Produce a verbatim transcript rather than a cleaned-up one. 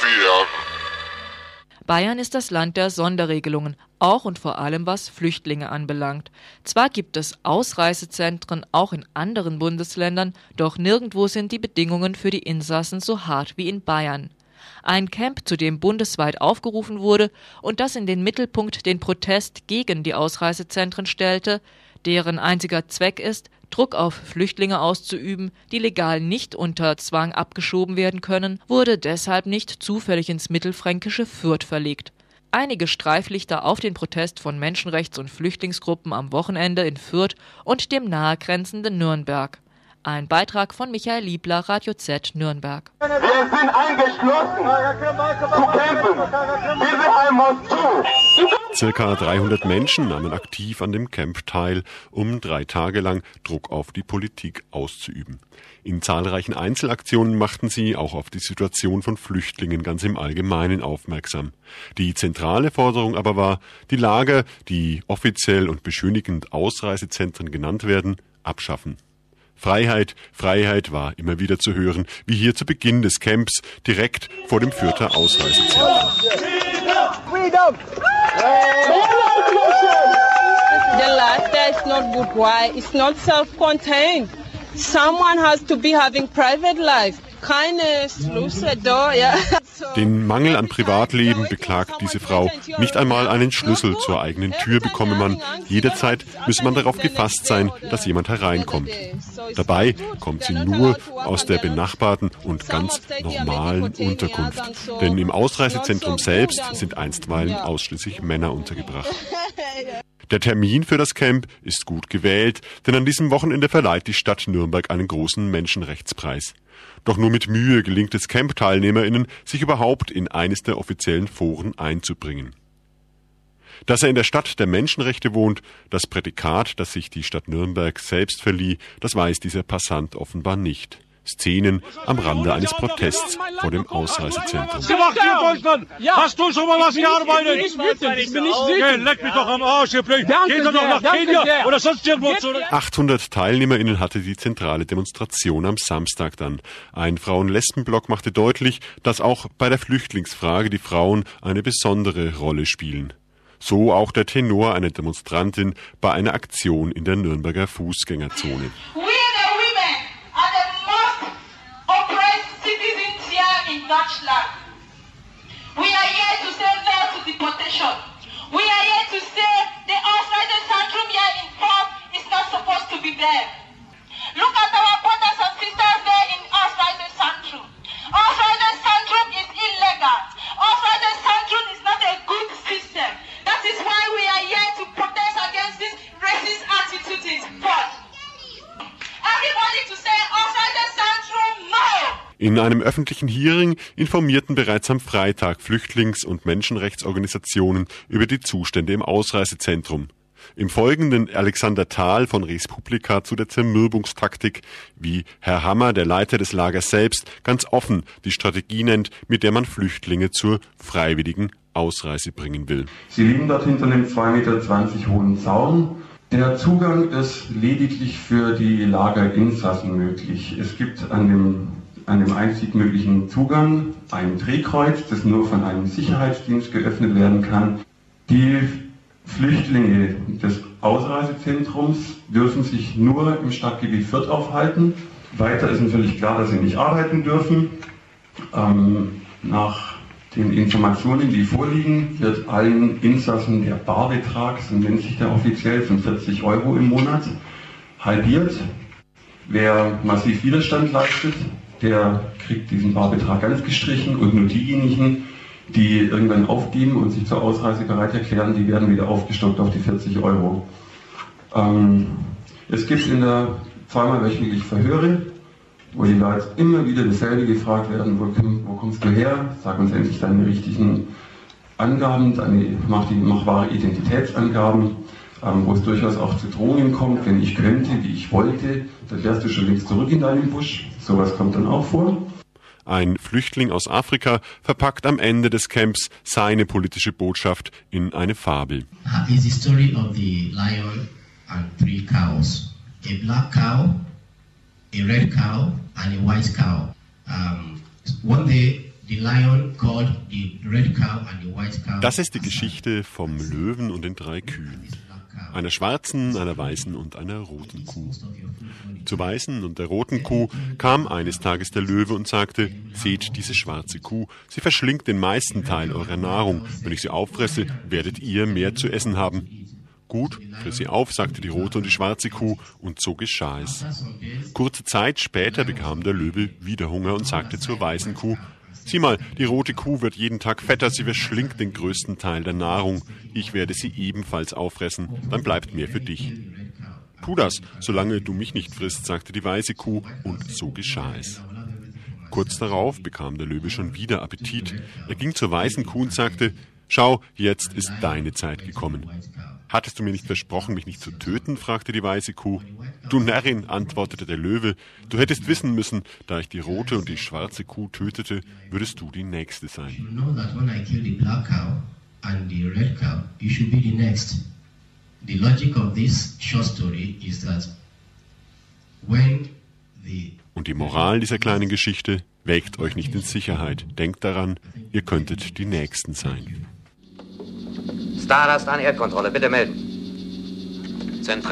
vier Jahren. Bayern ist das Land der Sonderregelungen, auch und vor allem was Flüchtlinge anbelangt. Zwar gibt es Ausreisezentren auch in anderen Bundesländern, doch nirgendwo sind die Bedingungen für die Insassen so hart wie in Bayern. Ein Camp, zu dem bundesweit aufgerufen wurde und das in den Mittelpunkt den Protest gegen die Ausreisezentren stellte, deren einziger Zweck ist, Druck auf Flüchtlinge auszuüben, die legal nicht unter Zwang abgeschoben werden können, wurde deshalb nicht zufällig ins mittelfränkische Fürth verlegt. Einige Streiflichter auf den Protest von Menschenrechts- und Flüchtlingsgruppen am Wochenende in Fürth und dem nahegrenzenden Nürnberg. Ein Beitrag von Michael Liebler, Radio Z, Nürnberg. Wir sind eingeschlossen zu kämpfen. Israel muss zu. Circa dreihundert Menschen nahmen aktiv an dem Camp teil, um drei Tage lang Druck auf die Politik auszuüben. In zahlreichen Einzelaktionen machten sie auch auf die Situation von Flüchtlingen ganz im Allgemeinen aufmerksam. Die zentrale Forderung aber war, die Lager, die offiziell und beschönigend Ausreisezentren genannt werden, abschaffen. Freiheit, Freiheit war immer wieder zu hören, wie hier zu Beginn des Camps direkt vor dem Fürther Ausreisezentrum. Freedom! The laughter is not good. Why? It's not self-contained. Someone has to be having private life. Keine Schlüssel da, ja. Den Mangel an Privatleben beklagt diese Frau. Nicht einmal einen Schlüssel zur eigenen Tür bekomme man. Jederzeit müsse man darauf gefasst sein, dass jemand hereinkommt. Dabei kommt sie nur aus der benachbarten und ganz normalen Unterkunft. Denn im Ausreisezentrum selbst sind einstweilen ausschließlich Männer untergebracht. Der Termin für das Camp ist gut gewählt, denn an diesem Wochenende verleiht die Stadt Nürnberg einen großen Menschenrechtspreis. Doch nur mit Mühe gelingt es Camp-TeilnehmerInnen, sich überhaupt in eines der offiziellen Foren einzubringen. Dass er in der Stadt der Menschenrechte wohnt, das Prädikat, das sich die Stadt Nürnberg selbst verlieh, das weiß dieser Passant offenbar nicht. Szenen am Rande eines Protests vor dem Ausreisezentrum. Was gemacht hier in Deutschland? Ja. Hast du schon mal was gearbeitet? Ich bin nicht wütend. Ich bin nicht wütend. Leck mich doch am Arsch, ihr Blöd. Geht doch noch nach Kenia oder sonst irgendwo zurück. achthundert TeilnehmerInnen hatte die zentrale Demonstration am Samstag dann. Ein Frauen-Lesben-Block machte deutlich, dass auch bei der Flüchtlingsfrage die Frauen eine besondere Rolle spielen. So auch der Tenor einer Demonstrantin bei einer Aktion in der Nürnberger Fußgängerzone. Deutschland. We are here to say no to deportation. We are here to say the Ausreisezentrum here in Fürth is not supposed to be there. Look at our brothers and sisters there in Ausreisezentrum. Ausreisezentrum is illegal. Ausreisezentrum is not a good system. That is why we are here to protest against this racist attitude in Fürth. Everybody to say Ausreisezentrum no! In einem öffentlichen Hearing informierten bereits am Freitag Flüchtlings- und Menschenrechtsorganisationen über die Zustände im Ausreisezentrum. Im Folgenden Alexander Thal von Res Publica zu der Zermürbungstaktik, wie Herr Hammer, der Leiter des Lagers selbst, ganz offen die Strategie nennt, mit der man Flüchtlinge zur freiwilligen Ausreise bringen will. Sie liegen dort hinter einem zwei Meter zwanzig hohen Zaun. Der Zugang ist lediglich für die Lagerinsassen möglich. Es gibt an dem an dem einzig möglichen Zugang ein Drehkreuz, das nur von einem Sicherheitsdienst geöffnet werden kann. Die Flüchtlinge des Ausreisezentrums dürfen sich nur im Stadtgebiet Fürth aufhalten. Weiter ist natürlich klar, dass sie nicht arbeiten dürfen. Ähm, nach den Informationen, die vorliegen, wird allen Insassen der Barbetrag, so nennt sich der offiziell, von vierzig Euro im Monat halbiert. Wer massiv Widerstand leistet, der kriegt diesen Barbetrag ganz gestrichen und nur diejenigen, die irgendwann aufgeben und sich zur Ausreise bereit erklären, die werden wieder aufgestockt auf die vierzig Euro. Ähm, es gibt in der zweimal wöchentlich Verhöre, wo die Leute immer wieder dasselbe gefragt werden, wo, wo kommst du her, sag uns endlich deine richtigen Angaben, deine, mach, die, mach wahre Identitätsangaben. Ähm, wo es durchaus auch zu Drohungen kommt, wenn ich könnte, wie ich wollte, dann wärst du schon längst zurück in deinem Busch. Sowas kommt dann auch vor. Ein Flüchtling aus Afrika verpackt am Ende des Camps seine politische Botschaft in eine Fabel. Is the story of the lion and three cows. A black cow, a red cow and a white cow. Um, one day Das ist die Geschichte vom Löwen und den drei Kühen. Einer schwarzen, einer weißen und einer roten Kuh. Zur weißen und der roten Kuh kam eines Tages der Löwe und sagte: Seht diese schwarze Kuh, sie verschlingt den meisten Teil eurer Nahrung. Wenn ich sie auffresse, werdet ihr mehr zu essen haben. Gut, friss sie auf, sagte die rote und die schwarze Kuh, und so geschah es. Kurze Zeit später bekam der Löwe wieder Hunger und sagte zur weißen Kuh: Sieh mal, die rote Kuh wird jeden Tag fetter, sie verschlingt den größten Teil der Nahrung. Ich werde sie ebenfalls auffressen, dann bleibt mehr für dich. Tu das, solange du mich nicht frisst, sagte die weiße Kuh, und so geschah es. Kurz darauf bekam der Löwe schon wieder Appetit. Er ging zur weißen Kuh und sagte: Schau, jetzt ist deine Zeit gekommen. Hattest du mir nicht versprochen, mich nicht zu töten? Fragte die weiße Kuh. Du Närrin, antwortete der Löwe, du hättest wissen müssen, da ich die rote und die schwarze Kuh tötete, würdest du die Nächste sein. Und die Moral dieser kleinen Geschichte: Wägt euch nicht in Sicherheit. Denkt daran, ihr könntet die Nächsten sein. Stardust an Erdkontrolle, bitte melden. Zentral